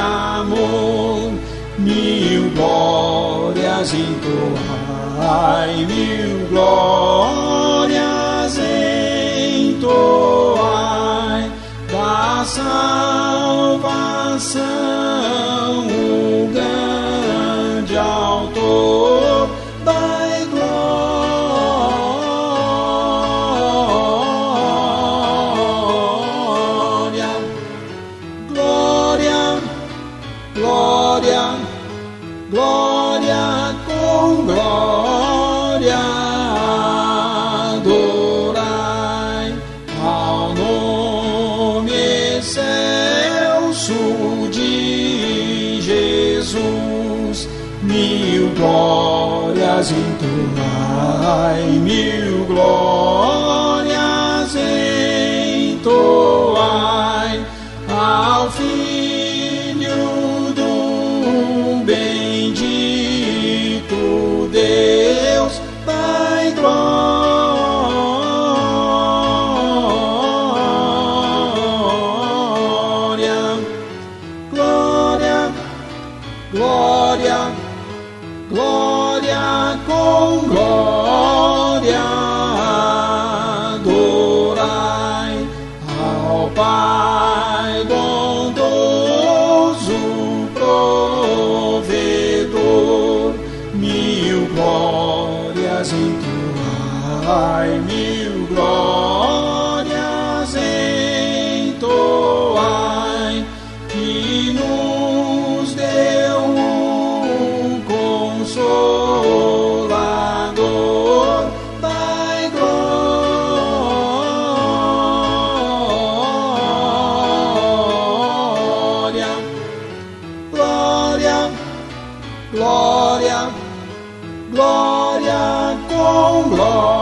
amor, mil glórias entoai, mil glórias entoai, da salvação o grande autor, dai glória, glória, glória, glória com glória, adorai ao nome excelso de Jesus, mil glórias entoai, mil glórias entoai ao Filho do bendito Deus, dai glória, glória, glória, glória com glória, adorai ao Pai bondoso provedor, mil glórias entoai, mil glórias entoai, que nos deu um consolador, dai glória, glória, glória, glória com glória.